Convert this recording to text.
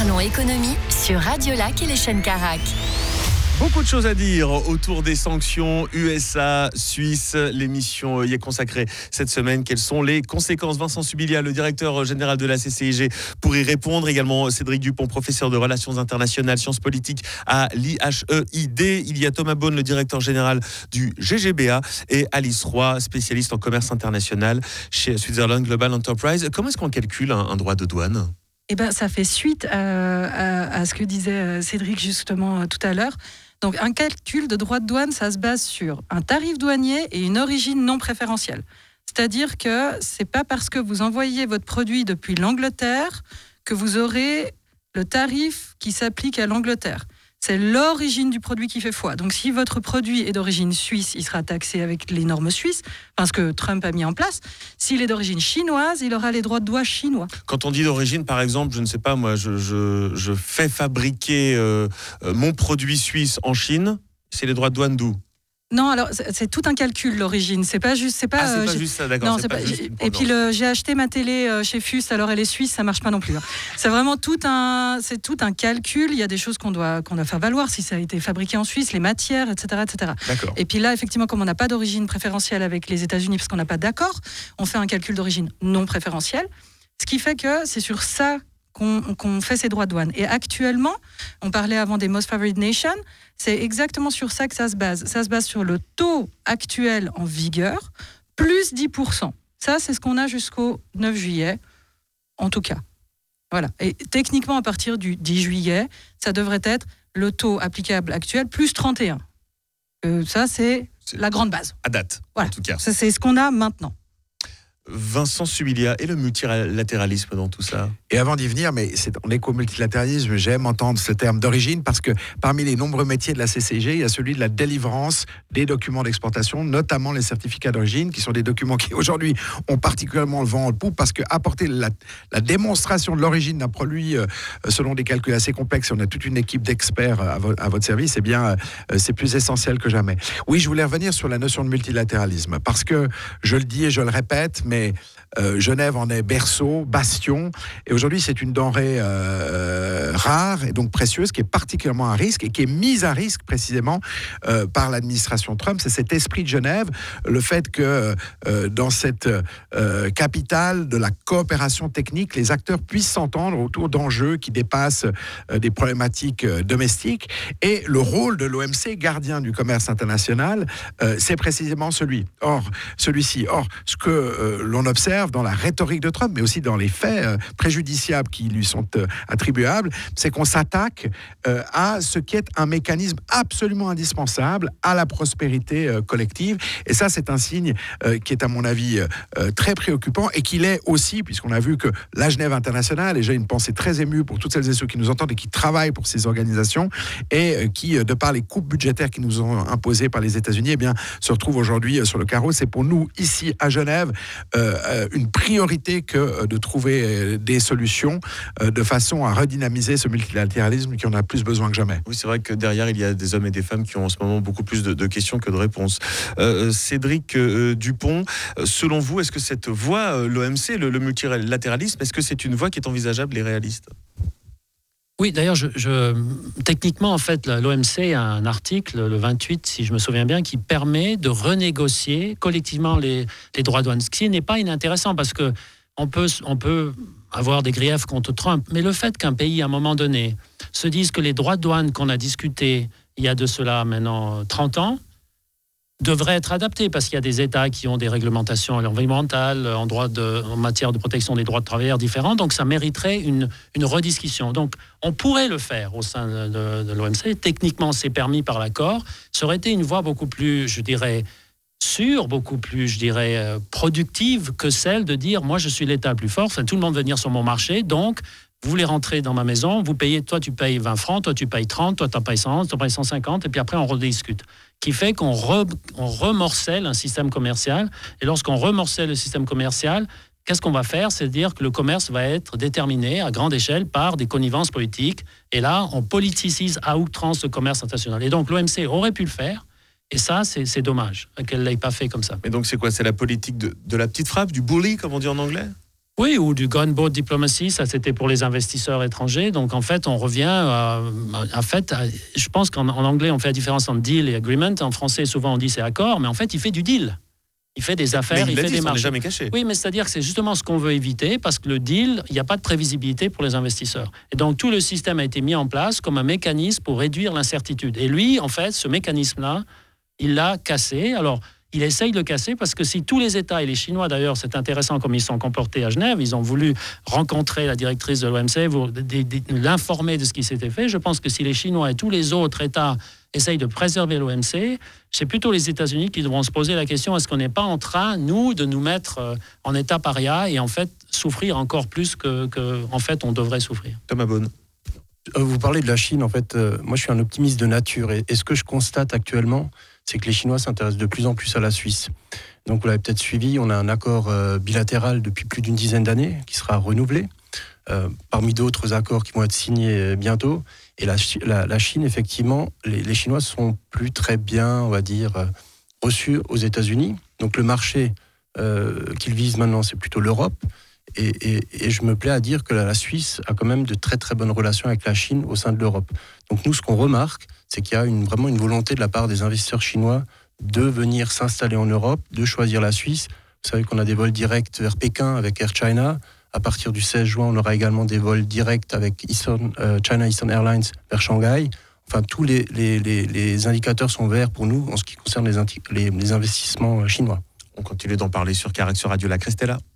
Parlons économie sur Radio Lac et les chaînes Carac. Beaucoup de choses à dire autour des sanctions USA, Suisse. L'émission y est consacrée cette semaine. Quelles sont les conséquences? Vincent Subilia, le directeur général de la CCIG, pour y répondre. Également Cédric Dupont, professeur de relations internationales, sciences politiques à l'IHEID. Il y a Thomas Beaune, le directeur général du GGBA, et Alice Roy, spécialiste en commerce international chez Switzerland Global Enterprise. Comment est-ce qu'on calcule un droit de douane? Ça fait suite à ce que disait Cédric justement tout à l'heure. Donc un calcul de droit de douane, ça se base sur un tarif douanier et une origine non préférentielle. C'est-à-dire que c'est pas parce que vous envoyez votre produit depuis l'Angleterre que vous aurez le tarif qui s'applique à l'Angleterre. C'est l'origine du produit qui fait foi. Donc si votre produit est d'origine suisse, il sera taxé avec les normes suisses, parce que Trump a mis en place. S'il est d'origine chinoise, il aura les droits de douane chinois. Quand on dit d'origine, par exemple, je ne sais pas, moi, je fais fabriquer mon produit suisse en Chine, c'est les droits de douane d'où? Non, alors c'est tout un calcul l'origine. C'est pas juste, c'est pas juste ça, d'accord. Non, c'est pas juste. Et puis j'ai acheté ma télé chez FUS, alors elle est suisse, ça marche pas non plus. C'est vraiment tout un calcul. Il y a des choses qu'on doit faire valoir si ça a été fabriqué en Suisse, les matières, etc., etc. D'accord. Et puis là, effectivement, comme on n'a pas d'origine préférentielle avec les États-Unis parce qu'on n'a pas d'accord, on fait un calcul d'origine non préférentielle. Ce qui fait que c'est sur ça qu'on fait ces droits de douane. Et actuellement, on parlait avant des Most Favored Nation, c'est exactement sur ça que ça se base. Ça se base sur le taux actuel en vigueur, plus 10%. Ça, c'est ce qu'on a jusqu'au 9 juillet, en tout cas. Voilà. Et techniquement, à partir du 10 juillet, ça devrait être le taux applicable actuel, plus 31. Ça, c'est la grande base. À date, voilà. En tout cas. Ça, c'est ce qu'on a maintenant. Vincent Subilia, et le multilatéralisme dans tout ça? Et avant d'y venir, on est qu'au multilatéralisme, j'aime entendre ce terme d'origine parce que parmi les nombreux métiers de la CCIG, il y a celui de la délivrance des documents d'exportation, notamment les certificats d'origine, qui sont des documents qui aujourd'hui ont particulièrement le vent en poupe parce que apporter la démonstration de l'origine d'un produit selon des calculs assez complexes, on a toute une équipe d'experts à votre service, eh bien c'est plus essentiel que jamais. Oui, je voulais revenir sur la notion de multilatéralisme parce que je le dis et je le répète, mais Genève en est berceau, bastion, et aujourd'hui c'est une denrée rare et donc précieuse qui est particulièrement à risque et qui est mise à risque précisément par l'administration Trump. C'est cet esprit de Genève, le fait que dans cette capitale de la coopération technique, les acteurs puissent s'entendre autour d'enjeux qui dépassent des problématiques domestiques, et le rôle de l'OMC, gardien du commerce international, c'est précisément celui-ci. Or, ce que l'on observe dans la rhétorique de Trump, mais aussi dans les faits préjudiciables qui lui sont attribuables, c'est qu'on s'attaque à ce qui est un mécanisme absolument indispensable à la prospérité collective. Et ça, c'est un signe qui est, à mon avis, très préoccupant, et qu'il est aussi, puisqu'on a vu que la Genève internationale, et j'ai une pensée très émue pour toutes celles et ceux qui nous entendent et qui travaillent pour ces organisations, et qui, de par les coupes budgétaires qui nous ont imposées par les États-Unis, eh bien, se retrouvent aujourd'hui sur le carreau. C'est pour nous, ici à Genève, une priorité que de trouver des solutions de façon à redynamiser ce multilatéralisme qui en a plus besoin que jamais. Oui, c'est vrai que derrière, il y a des hommes et des femmes qui ont en ce moment beaucoup plus de questions que de réponses. Cédric Dupont, selon vous, est-ce que cette voie, l'OMC, le multilatéralisme, est-ce que c'est une voie qui est envisageable et réaliste? Oui, d'ailleurs, techniquement, en fait, l'OMC a un article, le 28, si je me souviens bien, qui permet de renégocier collectivement les droits de douane, ce qui n'est pas inintéressant parce que on peut avoir des griefs contre Trump, mais le fait qu'un pays, à un moment donné, se dise que les droits de douane qu'on a discutés il y a de cela maintenant 30 ans, devrait être adapté parce qu'il y a des États qui ont des réglementations environnementales en matière de protection des droits de travailleurs différents, donc ça mériterait une rediscussion. Donc on pourrait le faire au sein de l'OMC. Techniquement, c'est permis par l'accord. Ça aurait été une voie beaucoup plus, je dirais, sûre, beaucoup plus, je dirais, productive que celle de dire « moi, je suis l'État plus fort, tout le monde veut venir sur mon marché, donc vous voulez rentrer dans ma maison, vous payez, toi tu payes 20 francs, toi tu payes 30, toi tu payes 100, toi tu payes 150, et puis après on rediscute. » Qui fait qu'on remorcelle un système commercial. Et lorsqu'on remorcelle le système commercial, qu'est-ce qu'on va faire? C'est dire que le commerce va être déterminé à grande échelle par des connivences politiques. Et là, on politicise à outrance le commerce international. Et donc l'OMC aurait pu le faire. Et ça, c'est dommage qu'elle ne l'ait pas fait comme ça. Mais donc c'est quoi? C'est la politique de la petite frappe, du bully, comme on dit en anglais? Oui, ou du gunboat diplomacy, ça c'était pour les investisseurs étrangers. Donc en fait, on revient je pense qu'en anglais, on fait la différence entre deal et agreement. En français, souvent on dit c'est accord, mais en fait, il fait du deal. Il fait des affaires, il fait des marchés. Jamais caché. Oui, mais c'est-à-dire que c'est justement ce qu'on veut éviter parce que le deal, il n'y a pas de prévisibilité pour les investisseurs. Et donc tout le système a été mis en place comme un mécanisme pour réduire l'incertitude. Et lui, en fait, ce mécanisme-là, il l'a cassé. Alors, il essaye de le casser parce que si tous les États, et les Chinois d'ailleurs, c'est intéressant comme ils sont comportés à Genève, ils ont voulu rencontrer la directrice de l'OMC, l'informer de ce qui s'était fait. Je pense que si les Chinois et tous les autres États essayent de préserver l'OMC, c'est plutôt les États-Unis qui devront se poser la question, est-ce qu'on n'est pas en train, nous, de nous mettre en état paria et en fait souffrir encore plus que en fait, on devrait souffrir. Thomas Beaune. Vous parlez de la Chine, en fait, moi je suis un optimiste de nature et ce que je constate actuellement, c'est que les Chinois s'intéressent de plus en plus à la Suisse. Donc vous l'avez peut-être suivi, on a un accord bilatéral depuis plus d'une dizaine d'années qui sera renouvelé, parmi d'autres accords qui vont être signés bientôt. Et la Chine, effectivement, les Chinois sont plus très bien, on va dire, reçus aux États-Unis. Donc le marché qu'ils visent maintenant, c'est plutôt l'Europe. Et je me plais à dire que la Suisse a quand même de très très bonnes relations avec la Chine au sein de l'Europe. Donc nous, ce qu'on remarque, c'est qu'il y a vraiment une volonté de la part des investisseurs chinois de venir s'installer en Europe, de choisir la Suisse. Vous savez qu'on a des vols directs vers Pékin avec Air China. À partir du 16 juin, on aura également des vols directs avec China Eastern Airlines vers Shanghai. Enfin, tous les indicateurs sont verts pour nous en ce qui concerne les investissements chinois. On continue d'en parler sur Carac, sur Radio Lac. Restez là.